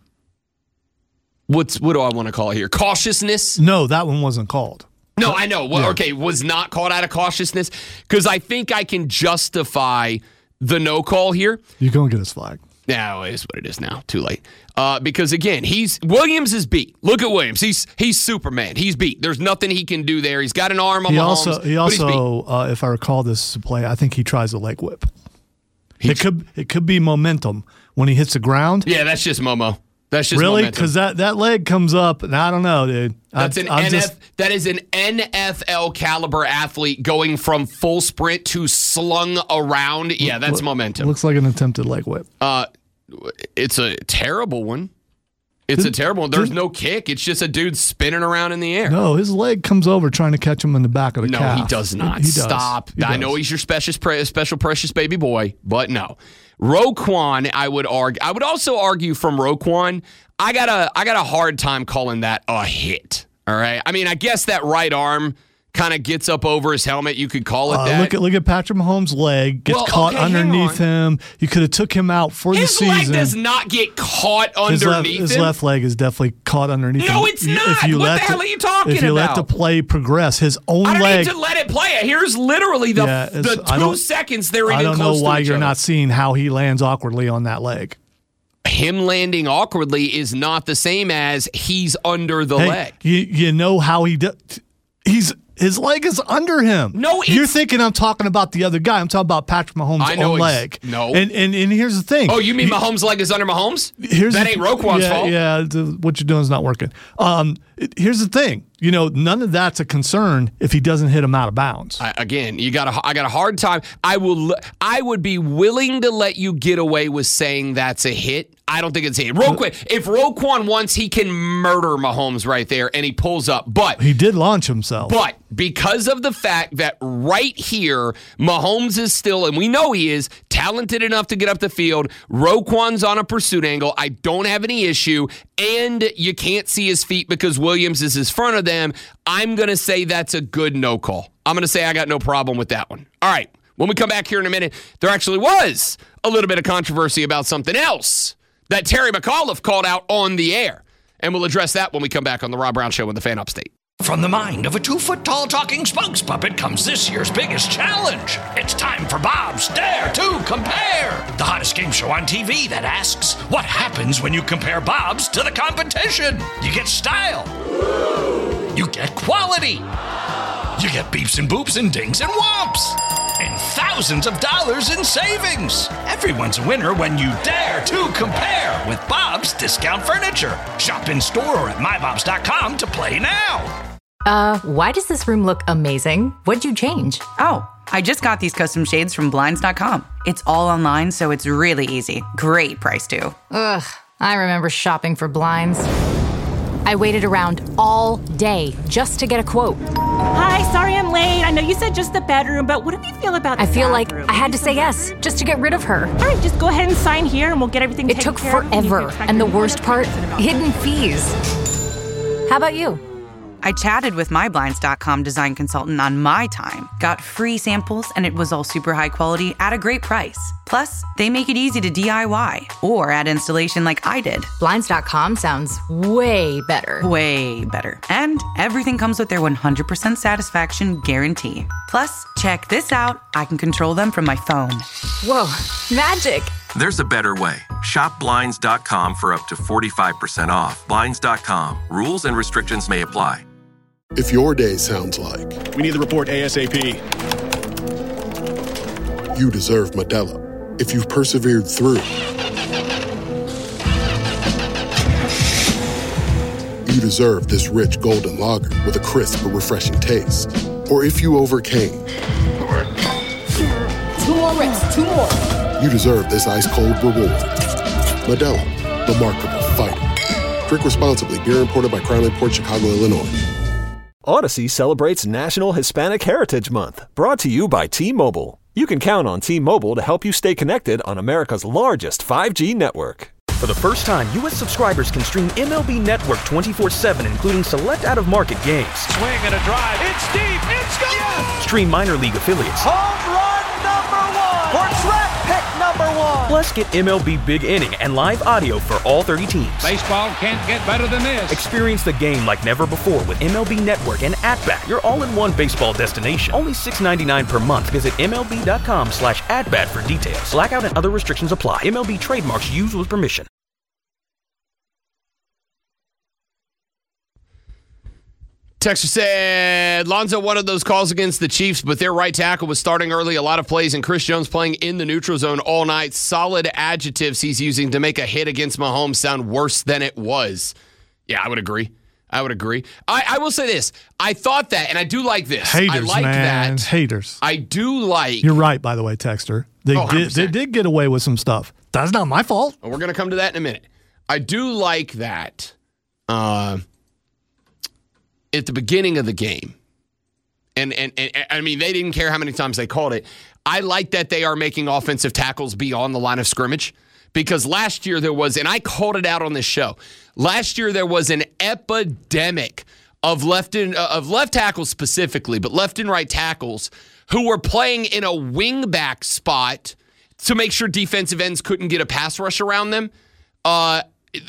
what's what do I want to call it here? Cautiousness? No, that one wasn't called. No, I know. Well, yeah. Okay, was not called out of cautiousness because I think I can justify the no call here. You're going to get his flag. No, it is what it is now. Too late. Uh, because again, he's Williams is beat. Look at Williams. He's he's Superman. He's beat. There's nothing he can do there. He's got an arm on he Mahomes. Also, he but he's also, uh, if I recall this play, I think he tries a leg whip. He it could it could be momentum when he hits the ground. Yeah, that's just Momo. That's just really momentum. because that, that leg comes up, and I don't know, dude. That's I, an I'm N F, just, that is an N F L caliber athlete going from full sprint to slung around. Yeah, that's look, momentum. Looks like an attempted leg whip. Uh, it's a terrible one. It's a terrible one. There's no kick. It's just a dude spinning around in the air. No, his leg comes over trying to catch him in the back of the no, calf. he does not. He, he Stop. Does. He I does. know he's your special, special precious baby boy, but no. Roquan, I would argue. I would also argue from Roquan, I got a, I got a hard time calling that a hit. All right. I mean, I guess that right arm kind of gets up over his helmet. You could call it uh, that. Look at look at Patrick Mahomes' leg gets well, caught okay, underneath him. You could have took him out for his the season. His leg does not get caught his left, underneath his him. left leg is definitely caught underneath no, him. No, it's not. If you what let the hell the, are you talking If you about? let the play progress, his own I don't leg. need to let it play. Here's literally the, Yeah, the I two don't- seconds they're in I don't close know why to each you're other. not seeing how he lands awkwardly on that leg. Him landing awkwardly is not the same as he's under the Hey, leg. You, you know how he does. He's his leg is under him. No, you're it's- thinking I'm talking about the other guy. I'm talking about Patrick Mahomes' I know own ex- leg. no. and and and here's the thing. Oh, you mean He- Mahomes' leg is under Mahomes? Here's that the- ain't Roquan's yeah, fault. Yeah, the, what you're doing is not working. Um, it- here's the thing. You know, none of that's a concern if he doesn't hit him out of bounds. I, again, you got a, I got a hard time. I will. I would be willing to let you get away with saying that's a hit. I don't think it's a hit. Roquan, if Roquan wants, he can murder Mahomes right there, and he pulls up. But he did launch himself. But because of the fact that right here, Mahomes is still, and we know he is, talented enough to get up the field, Roquan's on a pursuit angle, I don't have any issue, and you can't see his feet because Williams is in front of them, I'm going to say that's a good no call. I'm going to say I got no problem with that one. All right, when we come back here in a minute, there actually was a little bit of controversy about something else that Terry McAuliffe called out on the air, and we'll address that when we come back on the Rob Brown Show with the Fan Upstate. From the mind of a two-foot-tall talking spokes puppet comes this year's biggest challenge. It's time for Bob's Dare to Compare, the hottest game show on T V that asks, what happens when you compare Bob's to the competition? You get style. You get quality. You get beeps and boops and dings and whomps. And thousands of dollars in savings. Everyone's a winner when you dare to compare with Bob's Discount Furniture. Shop in store or at my bobs dot com to play now. Uh, why does this room look amazing? What'd you change? Oh, I just got these custom shades from Blinds dot com. It's all online, so it's really easy. Great price, too. Ugh, I remember shopping for blinds. I waited around all day just to get a quote. Hi, sorry I'm late. I know you said just the bedroom, but what do you feel about the I feel bathroom? like I had to say yes just to get rid of her. All right, just go ahead and sign here and we'll get everything It taken took care of. forever, and the worst part, hidden fees. How about you? I chatted with my Blinds dot com design consultant on my time, got free samples, and it was all super high quality at a great price. Plus, they make it easy to D I Y or add installation like I did. Blinds dot com sounds way better. Way better. And everything comes with their one hundred percent satisfaction guarantee. Plus, check this out. I can control them from my phone. Whoa, magic. There's a better way. Shop Blinds dot com for up to forty-five percent off. Blinds dot com. Rules and restrictions may apply. If your day sounds like, we need the report ASAP. You deserve Modelo. If you've persevered through, you deserve this rich golden lager with a crisp but refreshing taste. Or if you overcame, two more reps, two more. You deserve this ice-cold reward. Modelo, the Remarkable Fighter. Drink responsibly. Beer imported by Crown Imports, Chicago, Illinois. Odyssey celebrates National Hispanic Heritage Month, brought to you by T-Mobile. You can count on T-Mobile to help you stay connected on America's largest five G network. For the first time, U S subscribers can stream M L B Network twenty-four seven, including select out-of-market games. Swing and a drive. It's deep. It's gone. Yes! Stream minor league affiliates. Home run number one. Or draft pick number one. Plus, get M L B Big Inning and live audio for all thirty teams. Baseball can't get better than this. Experience the game like never before with M L B Network and At-Bat, your all-in-one baseball destination. Only six ninety-nine per month. Visit M L B dot com slash at-bat for details. Blackout and other restrictions apply. M L B trademarks used with permission. Texter said, Lonzo wanted those calls against the Chiefs, but their right tackle was starting early, a lot of plays, and Chris Jones playing in the neutral zone all night. Solid adjectives he's using to make a hit against Mahomes sound worse than it was. Yeah, I would agree. I would agree. I, I will say this. I thought that, and I do like this. Haters, I like man. that. Haters. I do like. You're right, by the way, Texter. They Oh, did. They did get away with some stuff. That's not my fault. We're going to come to that in a minute. I do like that. Uh, at the beginning of the game, and, and and I mean, they didn't care how many times they called it. I like that they are making offensive tackles beyond the line of scrimmage, because last year there was, and I called it out on this show, last year there was an epidemic of left and uh, of left tackles specifically, but left and right tackles who were playing in a wingback spot to make sure defensive ends couldn't get a pass rush around them. Uh,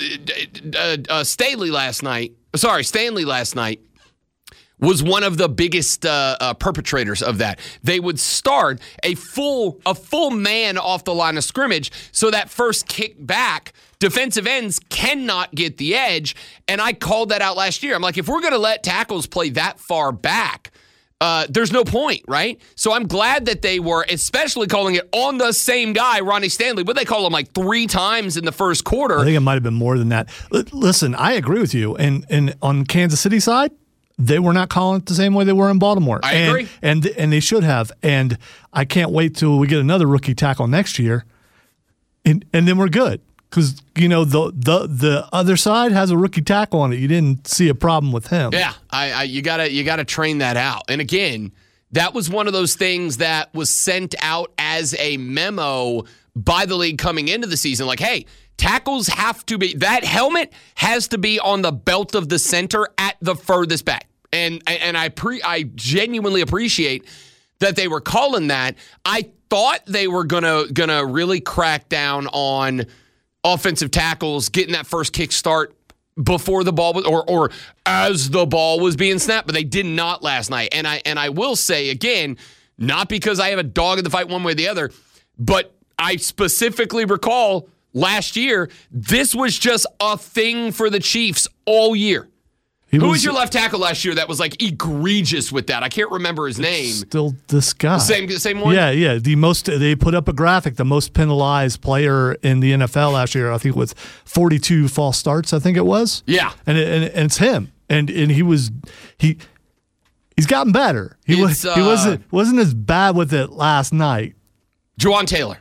uh, uh, Staley last night, sorry, Stanley last night, was one of the biggest uh, uh, perpetrators of that. They would start a full a full man off the line of scrimmage, so that first kick back, defensive ends cannot get the edge. And I called that out last year. I'm like, if we're going to let tackles play that far back, uh, there's no point, right? So I'm glad that they were, especially calling it on the same guy, Ronnie Stanley. But they call him like three times in the first quarter. I think it might have been more than that. L- listen, I agree with you. And and on Kansas City side, they were not calling it the same way they were in Baltimore. I and, agree. And and they should have. And I can't wait till we get another rookie tackle next year. And and then we're good. Because, you know, the, the the other side has a rookie tackle on it. You didn't see a problem with him. Yeah, I, I you gotta you gotta train that out. And again, that was one of those things that was sent out as a memo by the league coming into the season. Like, hey, tackles have to be, that helmet has to be on the belt of the center at the furthest back. And and I pre I genuinely appreciate that they were calling that. I thought they were gonna gonna really crack down on offensive tackles getting that first kick start before the ball was, or or as the ball was being snapped, but they did not last night. And I and I will say again, not because I have a dog in the fight one way or the other, but I specifically recall last year, this was just a thing for the Chiefs all year. He Who was, was your left tackle last year that was like egregious with that? I can't remember his name. Still this guy. Same same one? Yeah, yeah. The most they put up a graphic, the most penalized player in the N F L last year, I think with forty-two false starts, I think it was. Yeah. And it, and, and it's him. And and he was he he's gotten better. He it's, was he uh, wasn't wasn't as bad with it last night. Juwan Taylor.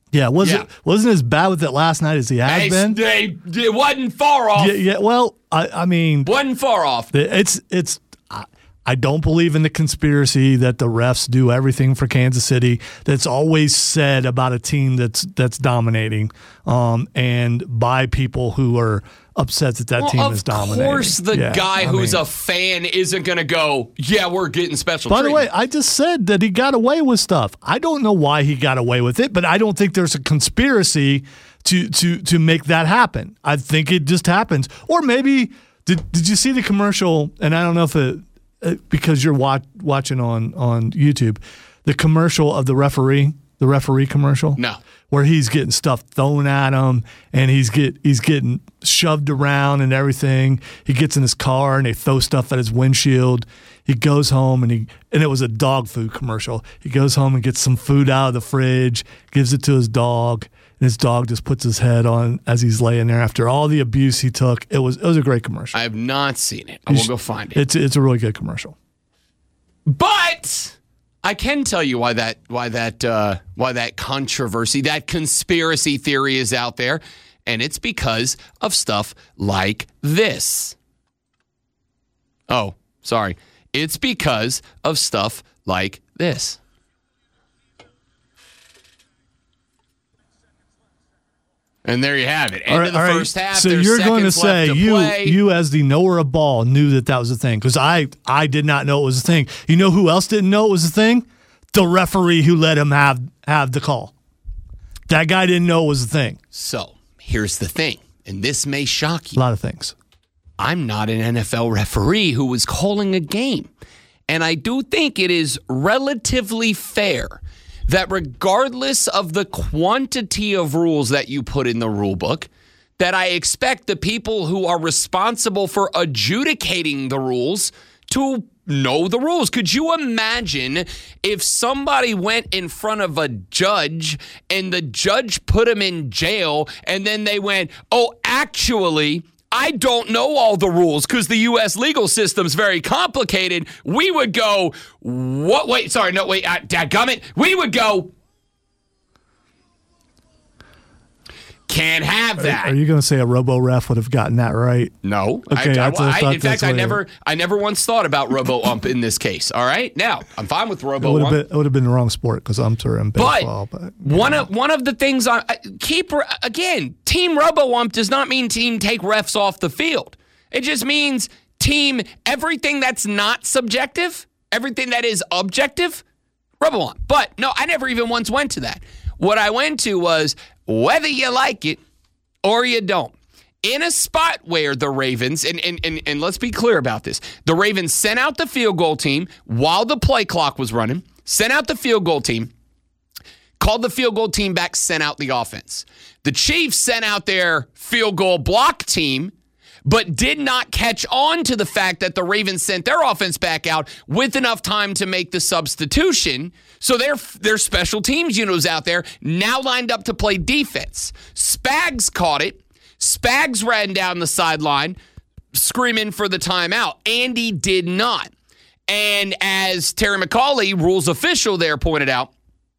Yeah, was Yeah. it wasn't as bad with it last night as he has They- been. they- it wasn't far off. Yeah, yeah. Well, I, I mean, Wasn't far off. it's it's. I, I don't believe in the conspiracy that the refs do everything for Kansas City. That's always said about a team that's that's dominating, um, and by people who are upset that that Well, team of is dominating. Of course, the Yeah, guy I who's mean- a fan isn't going to go, yeah, we're getting special By the treatment. way, I just said that he got away with stuff. I don't know why he got away with it, but I don't think there's a conspiracy to to to make that happen. I think it just happens. Or maybe did did you see the commercial? And I don't know if it uh, because you're watch, watching on on YouTube, the commercial of the referee, the referee commercial. No. Where he's getting stuff thrown at him and he's get he's getting shoved around and everything. He gets in his car and they throw stuff at his windshield. He goes home and he and it was a dog food commercial. He goes home and gets some food out of the fridge, gives it to his dog, and his dog just puts his head on as he's laying there after all the abuse he took. It was it was a great commercial. I have not seen it. I will go find it. It's it's a really good commercial. But I can tell you why that why that uh, why that controversy, that conspiracy theory is out there, and it's because of stuff like this. Oh, sorry. It's because of stuff like this. And there you have it. End All right, of the all right. first half. So There's you're going to seconds left say to you play. you as the knower of ball knew that that was a thing because I I did not know it was a thing. You know who else didn't know it was a thing? The referee who let him have have the call. That guy didn't know it was a thing. So here's the thing, and this may shock you. A lot of things. I'm not an N F L referee who was calling a game. And I do think it is relatively fair that regardless of the quantity of rules that you put in the rule book, that I expect the people who are responsible for adjudicating the rules to know the rules. Could you imagine if somebody went in front of a judge and the judge put him in jail and then they went, oh, actually, I don't know all the rules because the U S legal system's very complicated. We would go, what? Wait, sorry, no, wait, uh, dadgummit. We would go, can't have that. Are, are you going to say a robo ref would have gotten that right? No. Okay, I, that's what I I, thought in fact, that's I what it never, I never once thought about robo ump in this case. All right, now I'm fine with It robo would have ump. been, it would have been the wrong sport because umps are in baseball. But, But, one of one of the things I keep again, team robo ump does not mean team take refs off the field. It just means team everything that's not subjective, everything that is objective, robo ump. But no, I never even once went to that. What I went to was whether you like it or you don't. In a spot where the Ravens, and, and, and, and let's be clear about this, the Ravens sent out the field goal team while the play clock was running, sent out the field goal team, called the field goal team back, sent out the offense. The Chiefs sent out their field goal block team, but did not catch on to the fact that the Ravens sent their offense back out with enough time to make the substitution. So their, their special teams unit was out there, now lined up to play defense. Spags caught it. Spags ran down the sideline, screaming for the timeout. Andy did not. And as Terry McCauley, rules official there, pointed out,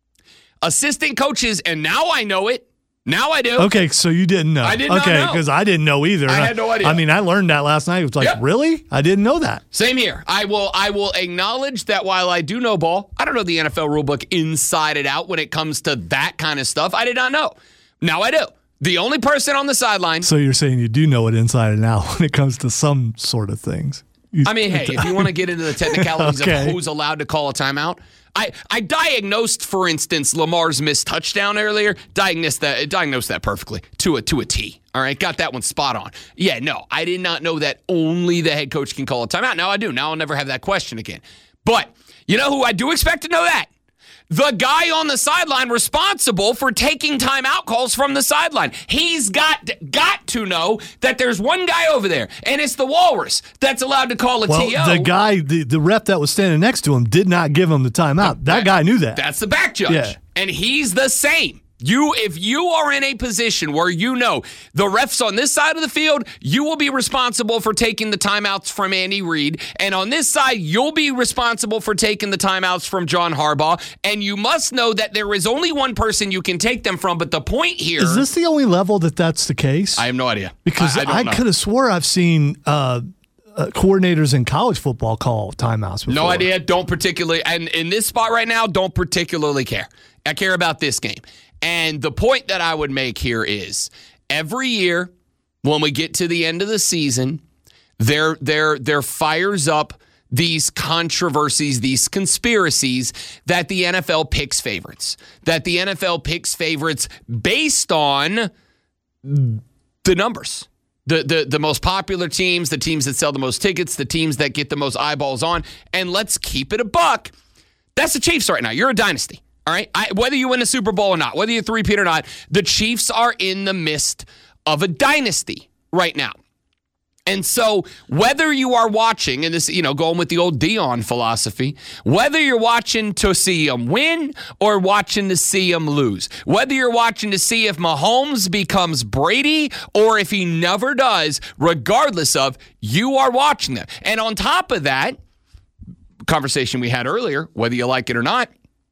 assistant coaches, and now I know it, Now I do. Okay, so you didn't know. I did not okay, know. because I didn't know either. I had no idea. I mean, I learned that last night. It was like, Yep. really? I didn't know that. Same here. I will I will acknowledge that while I do know ball, I don't know the N F L rulebook inside and out when it comes to that kind of stuff. I did not know. Now I do. The only person on the sideline. So you're saying you do know it inside and out when it comes to some sort of things. You- I mean, hey, if you want to get into the technicalities Okay. of who's allowed to call a timeout, I, I diagnosed, for instance, Lamar's missed touchdown earlier. Diagnosed that diagnosed that perfectly to a to a T. All right, got that one spot on. Yeah, no, I did not know that only the head coach can call a timeout. Now I do. Now I'll never have that question again. But you know who I do expect to know that? The guy on the sideline responsible for taking timeout calls from the sideline. He's got got to know that there's one guy over there, and it's the Walrus that's allowed to call a well, T O. the guy, the, the rep that was standing next to him did not give him the timeout. That guy knew that. That's the back judge. Yeah. And he's the same. You, if you are in a position where you know the refs on this side of the field, you will be responsible for taking the timeouts from Andy Reid. And on this side, you'll be responsible for taking the timeouts from John Harbaugh. And you must know that there is only one person you can take them from. But the point here... Is this the only level that that's the case? I have no idea. Because I, I, I could have swore I've seen uh, uh, coordinators in college football call timeouts before. No idea. Don't particularly... And in this spot right now, don't particularly care. I care about this game. And the point that I would make here is every year when we get to the end of the season, there, there, there fires up these controversies, these conspiracies that the N F L picks favorites, that the N F L picks favorites based on the numbers. The, the, the most popular teams, the teams that sell the most tickets, the teams that get the most eyeballs on. And let's keep it a buck. That's the Chiefs right now. You're a dynasty. All right, I, whether you win the Super Bowl or not, whether you three-peat or not, the Chiefs are in the midst of a dynasty right now. And so whether you are watching, and this, you know, going with the old Dion philosophy, whether you're watching to see them win or watching to see them lose, whether you're watching to see if Mahomes becomes Brady or if he never does, regardless of, you are watching them. And on top of that, conversation we had earlier, whether you like it or not,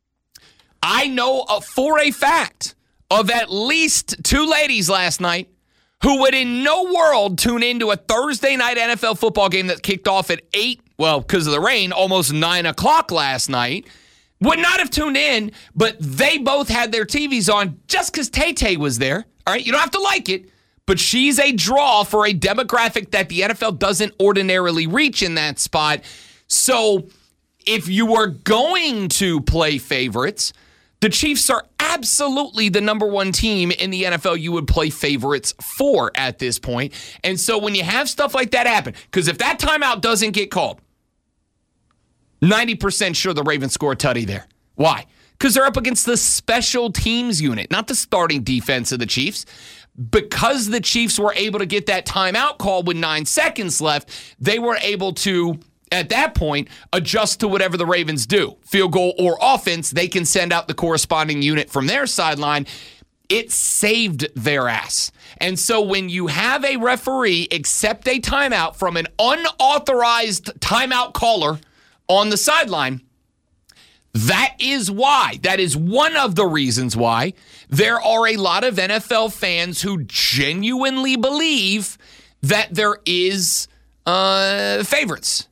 I know for a fact of at least two ladies last night who would in no world tune into a Thursday night N F L football game that kicked off at eight, well, because of the rain, almost nine o'clock last night, would not have tuned in, but they both had their T Vs on just because Tay-Tay was there. All right, you don't have to like it, but she's a draw for a demographic that the N F L doesn't ordinarily reach in that spot. So if you were going to play favorites, the Chiefs are absolutely the number one team in the N F L you would play favorites for at this point. And so when you have stuff like that happen, because if that timeout doesn't get called, ninety percent sure the Ravens score a tutty there. Why? Because they're up against the special teams unit, not the starting defense of the Chiefs. Because the Chiefs were able to get that timeout called with nine seconds left, they were able to, at that point, adjust to whatever the Ravens do. Field goal or offense, they can send out the corresponding unit from their sideline. It saved their ass. And so when you have a referee accept a timeout from an unauthorized timeout caller on the sideline, that is why, that is one of the reasons why there are a lot of N F L fans who genuinely believe that there is uh, favorites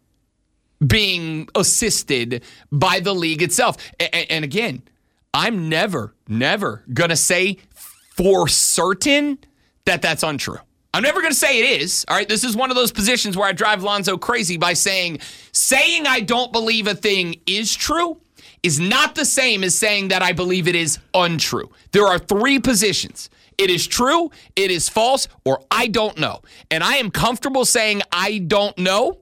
being assisted by the league itself. And, and again, I'm never, never going to say for certain that that's untrue. I'm never going to say it is. All right, this is one of those positions where I drive Lonzo crazy by saying, saying I don't believe a thing is true is not the same as saying that I believe it is untrue. There are three positions. It is true, it is false, or I don't know. And I am comfortable saying I don't know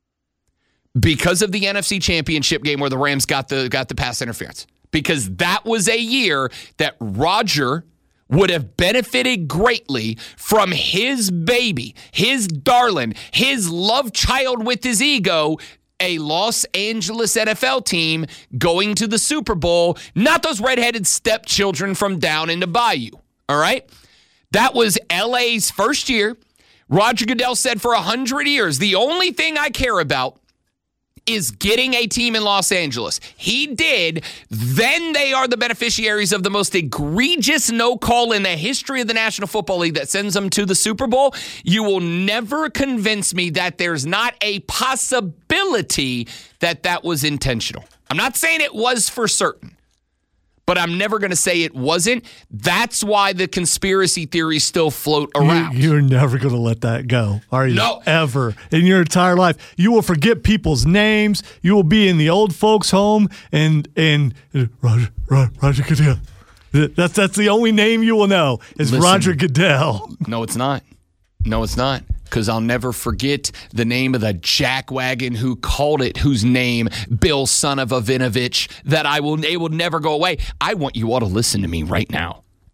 because of the N F C Championship game where the Rams got the got the pass interference. Because that was a year that Roger would have benefited greatly from his baby, his darling, his love child with his ego, a Los Angeles N F L team going to the Super Bowl, not those redheaded stepchildren from down in the bayou, all right? That was L A's first year. Roger Goodell said for one hundred years, the only thing I care about is getting a team in Los Angeles. He did. Then they are the beneficiaries of the most egregious no call in the history of the National Football League that sends them to the Super Bowl. You will never convince me that there's not a possibility that that was intentional. I'm not saying it was for certain, but I'm never going to say it wasn't. That's why the conspiracy theories still float around. You, you're never going to let that go, are you? No. Ever. In your entire life. You will forget people's names. You will be in the old folks' home and, and Roger, Roger Goodell. That's, that's the only name you will know is Listen, Roger Goodell. No, it's not. No, it's not. Because I'll never forget the name of the jackwagon who called it, whose name, Bill son of a Vinovich, that I will, it will never go away. I want you all to listen to me right now.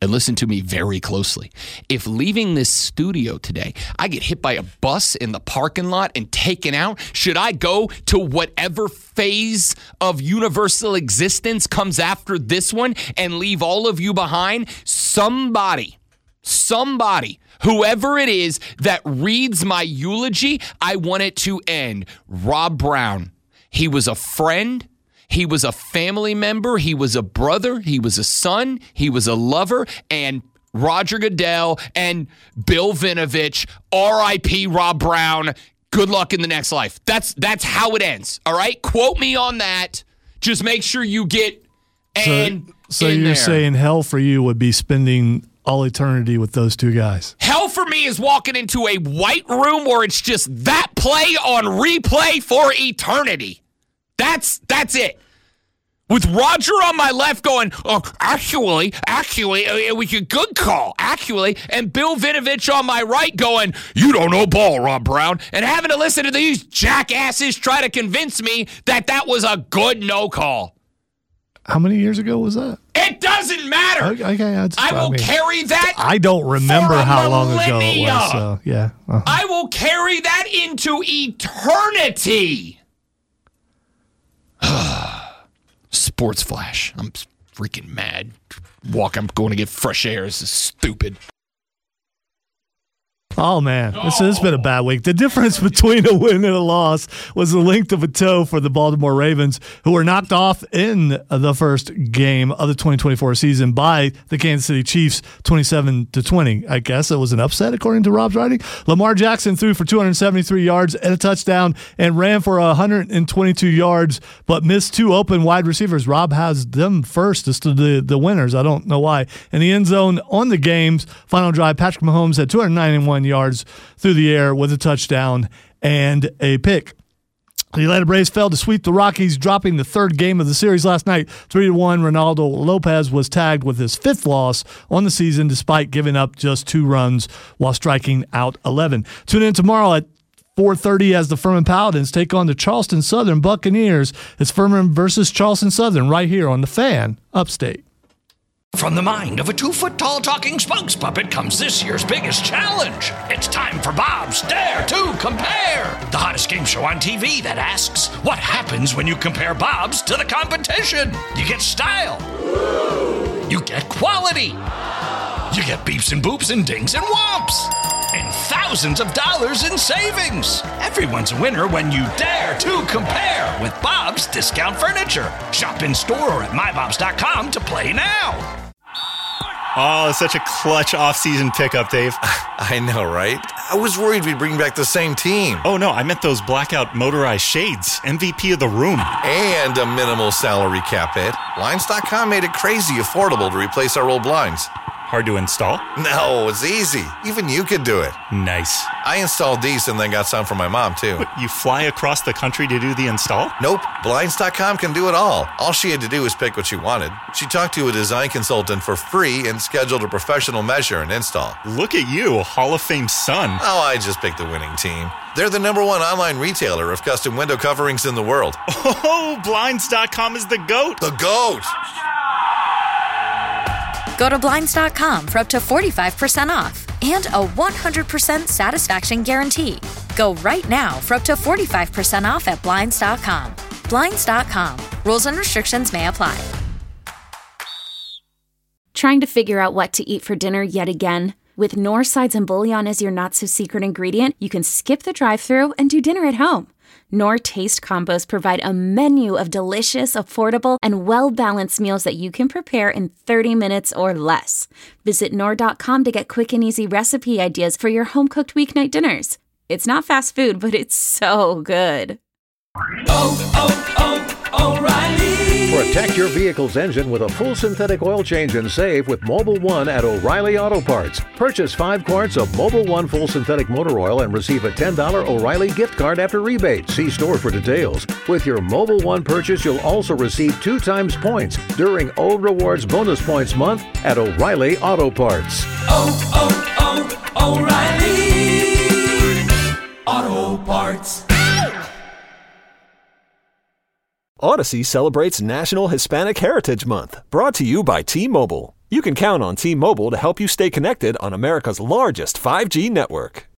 and listen to me very closely. If leaving this studio today, I get hit by a bus in the parking lot and taken out, should I go to whatever phase of universal existence comes after this one and leave all of you behind? Somebody, somebody, whoever it is that reads my eulogy, I want it to end. Rob Brown. He was a friend. He was a family member. He was a brother. He was a son. He was a lover. And Roger Goodell and Bill Vinovich, R I P Rob Brown, good luck in the next life. That's that's how it ends, all right? Quote me on that. Just make sure you get and So, so in you're there. saying hell for you would be spending all eternity with those two guys? Hell for me is walking into a white room where it's just that play on replay for eternity. That's that's it. With Roger on my left going, oh, actually, actually, uh, we could good call, actually, and Bill Vinovich on my right going, you don't know ball, Rob Brown, and having to listen to these jackasses try to convince me that that was a good no call. How many years ago was that? It doesn't matter. Okay, okay, I, just, I will I mean, carry that. I don't remember for a how long ago it millennia. was. So yeah, uh-huh. I will carry that into eternity. Sports Flash. I'm freaking mad. Walk, I'm going to get fresh air. This is stupid. Oh, man, this has been a bad week. The difference between a win and a loss was the length of a toe for the Baltimore Ravens, who were knocked off in the first game of the twenty twenty-four season by the Kansas City Chiefs, twenty-seven to twenty. I guess it was an upset, according to Rob's writing. Lamar Jackson threw for two hundred seventy-three yards and a touchdown and ran for one hundred twenty-two yards, but missed two open wide receivers. Rob has them first as to the, the winners. I don't know why. In the end zone on the game's final drive, Patrick Mahomes had two hundred ninety-one yards through the air with a touchdown and a pick. The Atlanta Braves failed to sweep the Rockies, dropping the third game of the series last night, three to one. Ronaldo Lopez was tagged with his fifth loss on the season, despite giving up just two runs while striking out eleven. Tune in tomorrow at four thirty as the Furman Paladins take on the Charleston Southern Buccaneers. It's Furman versus Charleston Southern right here on The Fan, Upstate. From the mind of a two-foot-tall talking spokes puppet comes this year's biggest challenge. It's time for Bob's Dare to Compare, the hottest game show on T V that asks, what happens when you compare Bob's to the competition? You get style. You get quality. You get beeps and boops and dings and whomps. And thousands of dollars in savings. Everyone's a winner when you dare to compare with Bob's Discount Furniture. Shop in store or at my bobs dot com to play now. Oh, it's such a clutch off-season pickup, Dave. I know, right? I was worried we'd bring back the same team. Oh, no, I meant those blackout motorized shades. M V P of the room. And a minimal salary cap hit. Blinds dot com made it crazy affordable to replace our old blinds. Hard to install? No, it's easy. Even you could do it. Nice. I installed these and then got some for my mom, too. What, you fly across the country to do the install? Nope. Blinds dot com can do it all. All she had to do was pick what she wanted. She talked to a design consultant for free and scheduled a professional measure and install. Look at you, a Hall of Fame son. Oh, I just picked the winning team. They're the number one online retailer of custom window coverings in the world. Oh, Blinds dot com is the GOAT. The GOAT! Go to Blinds dot com for up to forty-five percent off and a one hundred percent satisfaction guarantee. Go right now for up to forty-five percent off at Blinds dot com. Blinds dot com. Rules and restrictions may apply. Trying to figure out what to eat for dinner yet again? With Knorr sides and bouillon as your not-so-secret ingredient, you can skip the drive-thru and do dinner at home. Knorr Taste Combos provide a menu of delicious, affordable, and well-balanced meals that you can prepare in thirty minutes or less. Visit Knorr dot com to get quick and easy recipe ideas for your home-cooked weeknight dinners. It's not fast food, but it's so good. Oh, oh, oh, O'Reilly! Protect your vehicle's engine with a full synthetic oil change and save with Mobil one at O'Reilly Auto Parts. Purchase five quarts of Mobil one full synthetic motor oil and receive a ten dollars O'Reilly gift card after rebate. See store for details. With your Mobil one purchase, you'll also receive two times points during Old Rewards Bonus Points Month at O'Reilly Auto Parts. Oh, oh, oh, O'Reilly Auto Parts. Odyssey celebrates National Hispanic Heritage Month, brought to you by T-Mobile. you can count on T-Mobile to help you stay connected on America's largest five G network.